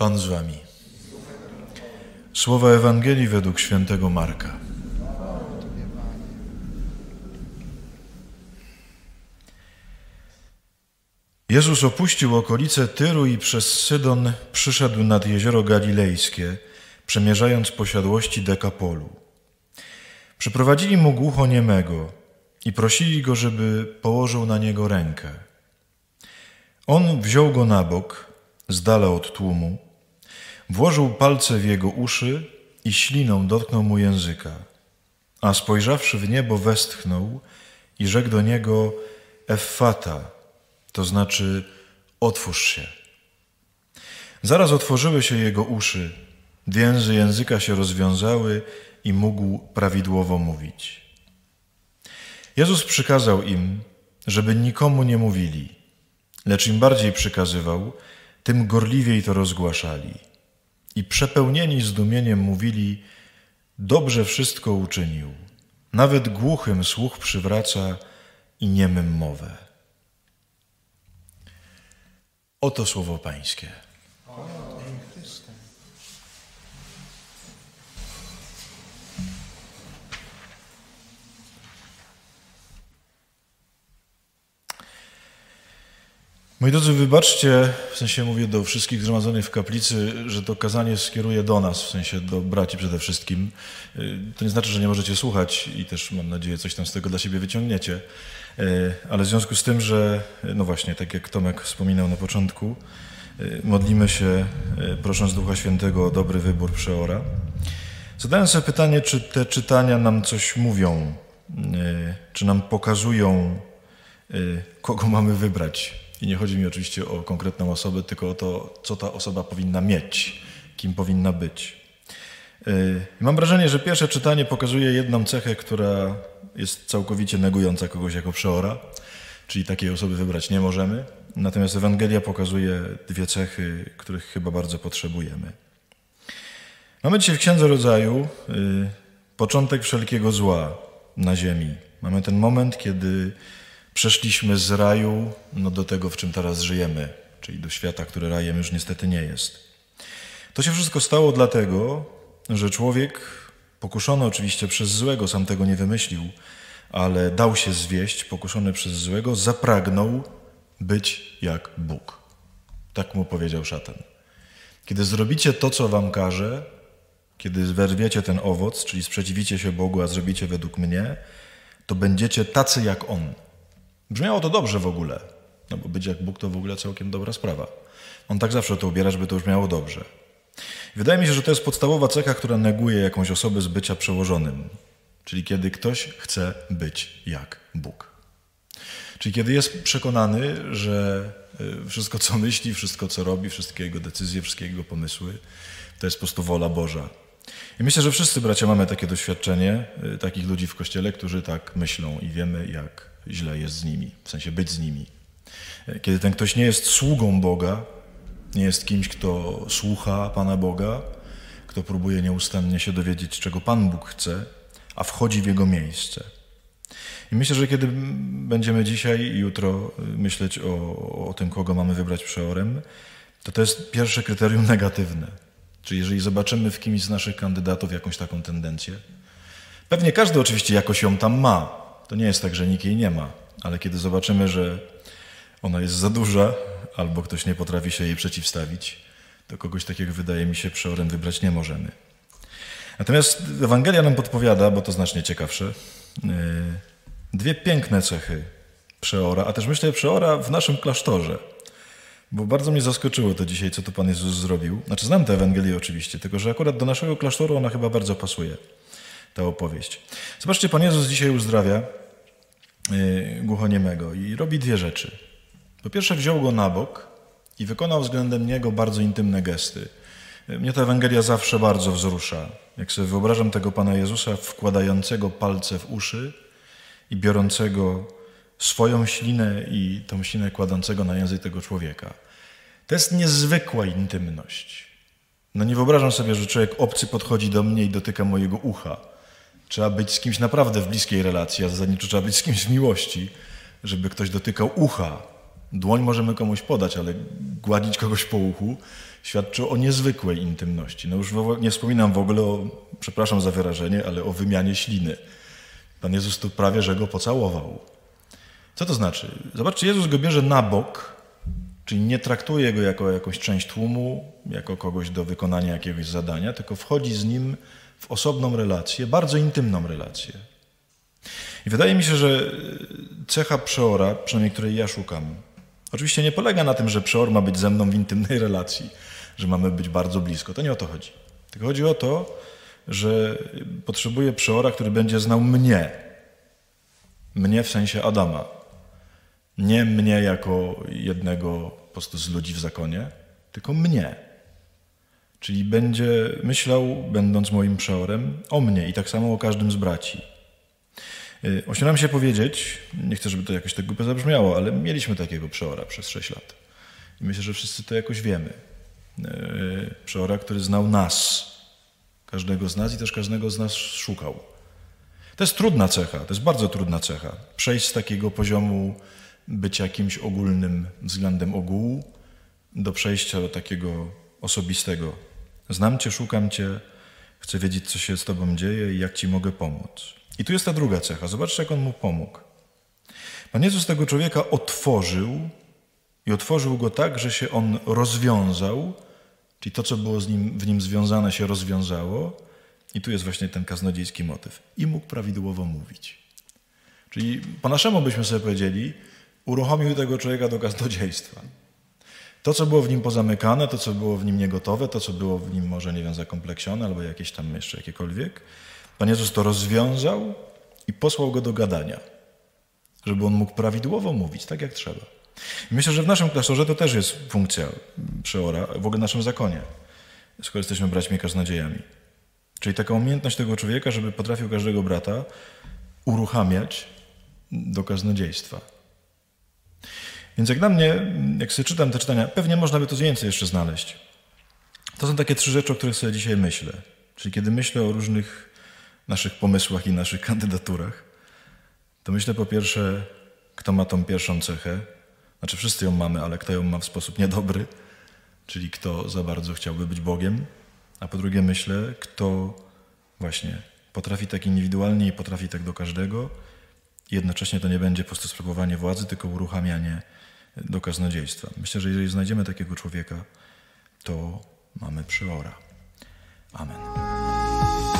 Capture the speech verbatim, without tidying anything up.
Pan z wami. Słowa Ewangelii według świętego Marka. Jezus opuścił okolice Tyru i przez Sydon przyszedł nad jezioro Galilejskie, przemierzając posiadłości Dekapolu. Przyprowadzili mu głuchoniemego i prosili go, żeby położył na niego rękę. On wziął go na bok, z dala od tłumu, włożył palce w jego uszy i śliną dotknął mu języka, a spojrzawszy w niebo westchnął i rzekł do niego: Effata, to znaczy otwórz się. Zaraz otworzyły się jego uszy, więzy języka się rozwiązały i mógł prawidłowo mówić. Jezus przykazał im, żeby nikomu nie mówili, lecz im bardziej przykazywał, tym gorliwiej to rozgłaszali. I przepełnieni zdumieniem mówili: dobrze wszystko uczynił. Nawet głuchym słuch przywraca i niemym mowę. Oto słowo Pańskie. Moi drodzy, wybaczcie, w sensie mówię do wszystkich zgromadzonych w kaplicy, że to kazanie skieruję do nas, w sensie do braci przede wszystkim. To nie znaczy, że nie możecie słuchać i też mam nadzieję coś tam z tego dla siebie wyciągniecie, ale w związku z tym, że no właśnie, tak jak Tomek wspominał na początku, modlimy się prosząc Ducha Świętego o dobry wybór przeora. Zadałem sobie pytanie, czy te czytania nam coś mówią, czy nam pokazują, kogo mamy wybrać. I nie chodzi mi oczywiście o konkretną osobę, tylko o to, co ta osoba powinna mieć, kim powinna być. Mam wrażenie, że pierwsze czytanie pokazuje jedną cechę, która jest całkowicie negująca kogoś jako przeora, czyli takiej osoby wybrać nie możemy. Natomiast Ewangelia pokazuje dwie cechy, których chyba bardzo potrzebujemy. Mamy dzisiaj w Księdze Rodzaju początek wszelkiego zła na ziemi. Mamy ten moment, kiedy przeszliśmy z raju no, do tego, w czym teraz żyjemy, czyli do świata, który rajem już niestety nie jest. To się wszystko stało dlatego, że człowiek, pokuszony oczywiście przez złego, sam tego nie wymyślił, ale dał się zwieść, pokuszony przez złego, zapragnął być jak Bóg. Tak mu powiedział szatan. Kiedy zrobicie to, co wam każe, kiedy zerwiecie ten owoc, czyli sprzeciwicie się Bogu, a zrobicie według mnie, to będziecie tacy jak On. Brzmiało to dobrze w ogóle, no bo być jak Bóg to w ogóle całkiem dobra sprawa. On tak zawsze to ubiera, żeby to brzmiało dobrze. Wydaje mi się, że to jest podstawowa cecha, która neguje jakąś osobę z bycia przełożonym. Czyli kiedy ktoś chce być jak Bóg. Czyli kiedy jest przekonany, że wszystko, co myśli, wszystko, co robi, wszystkie jego decyzje, wszystkie jego pomysły, to jest po prostu wola Boża. I myślę, że wszyscy bracia mamy takie doświadczenie, takich ludzi w Kościele, którzy tak myślą i wiemy, jak źle jest z nimi, w sensie być z nimi. Kiedy ten ktoś nie jest sługą Boga, nie jest kimś, kto słucha Pana Boga, kto próbuje nieustannie się dowiedzieć, czego Pan Bóg chce, a wchodzi w Jego miejsce. I myślę, że kiedy będziemy dzisiaj i jutro myśleć o, o tym, kogo mamy wybrać przeorem, to to jest pierwsze kryterium negatywne. Czyli jeżeli zobaczymy w kimś z naszych kandydatów jakąś taką tendencję, pewnie każdy oczywiście jakoś ją tam ma. To nie jest tak, że nikt jej nie ma, ale kiedy zobaczymy, że ona jest za duża albo ktoś nie potrafi się jej przeciwstawić, to kogoś takiego, wydaje mi się, przeorem wybrać nie możemy. Natomiast Ewangelia nam podpowiada, bo to znacznie ciekawsze, dwie piękne cechy przeora, a też myślę przeora w naszym klasztorze. Bo bardzo mnie zaskoczyło to dzisiaj, co tu Pan Jezus zrobił. Znaczy znam tę Ewangelię oczywiście, tylko że akurat do naszego klasztoru ona chyba bardzo pasuje, ta opowieść. Zobaczcie, Pan Jezus dzisiaj uzdrawia yy, głuchoniemego i robi dwie rzeczy. Po pierwsze wziął go na bok i wykonał względem niego bardzo intymne gesty. Mnie ta Ewangelia zawsze bardzo wzrusza. Jak sobie wyobrażam tego Pana Jezusa wkładającego palce w uszy i biorącego swoją ślinę i tą ślinę kładącego na język tego człowieka. To jest niezwykła intymność. No nie wyobrażam sobie, że człowiek obcy podchodzi do mnie i dotyka mojego ucha. Trzeba być z kimś naprawdę w bliskiej relacji, a zasadniczo trzeba być z kimś w miłości, żeby ktoś dotykał ucha Dłoń możemy komuś podać, ale gładzić kogoś po uchu świadczy o niezwykłej intymności. No już nie wspominam w ogóle o, przepraszam za wyrażenie, ale o wymianie śliny. Pan Jezus tu prawie, że go pocałował. Co to znaczy? Zobaczcie, Jezus go bierze na bok, czyli nie traktuje go jako jakąś część tłumu, jako kogoś do wykonania jakiegoś zadania, tylko wchodzi z nim w osobną relację, bardzo intymną relację. I wydaje mi się, że cecha przeora, przynajmniej której ja szukam, oczywiście nie polega na tym, że przeor ma być ze mną w intymnej relacji, że mamy być bardzo blisko. To nie o to chodzi. Tylko chodzi o to, że potrzebuję przeora, który będzie znał mnie. Mnie w sensie Adama. Nie mnie jako jednego po prostu z ludzi w zakonie, tylko mnie. Czyli będzie myślał, będąc moim przeorem, o mnie i tak samo o każdym z braci. Ośmielam się powiedzieć, nie chcę, żeby to jakoś tak głupio zabrzmiało, ale mieliśmy takiego przeora przez sześć lat. I myślę, że wszyscy to jakoś wiemy. Przeora, który znał nas, każdego z nas i też każdego z nas szukał. To jest trudna cecha, to jest bardzo trudna cecha. Przejść z takiego poziomu bycia kimś ogólnym względem ogółu do przejścia do takiego osobistego. Znam Cię, szukam Cię, chcę wiedzieć, co się z Tobą dzieje i jak Ci mogę pomóc. I tu jest ta druga cecha. Zobaczcie, jak On mu pomógł. Pan Jezus tego człowieka otworzył i otworzył go tak, że się on rozwiązał, czyli to, co było z nim, w nim związane, się rozwiązało. I tu jest właśnie ten kaznodziejski motyw. I mógł prawidłowo mówić. Czyli po naszemu byśmy sobie powiedzieli, uruchomił tego człowieka do kaznodziejstwa. To, co było w nim pozamykane, to, co było w nim niegotowe, to, co było w nim może, nie wiem, zakompleksione albo jakieś tam jeszcze jakiekolwiek, Pan Jezus to rozwiązał i posłał go do gadania, żeby on mógł prawidłowo mówić, tak jak trzeba. I myślę, że w naszym klasztorze to też jest funkcja przeora, w ogóle w naszym zakonie, skoro jesteśmy braćmi kaznodziejami. Czyli taka umiejętność tego człowieka, żeby potrafił każdego brata uruchamiać do kaznodziejstwa. Więc jak dla mnie, jak sobie czytam te czytania, pewnie można by to więcej jeszcze znaleźć. To są takie trzy rzeczy, o których sobie dzisiaj myślę. Czyli kiedy myślę o różnych naszych pomysłach i naszych kandydaturach, to myślę po pierwsze, kto ma tą pierwszą cechę. Znaczy wszyscy ją mamy, ale kto ją ma w sposób niedobry, czyli kto za bardzo chciałby być Bogiem. A po drugie myślę, kto właśnie potrafi tak indywidualnie i potrafi tak do każdego. I jednocześnie to nie będzie po prostu sprawowanie władzy, tylko uruchamianie do kaznodziejstwa. Myślę, że jeżeli znajdziemy takiego człowieka, to mamy przeora. Amen.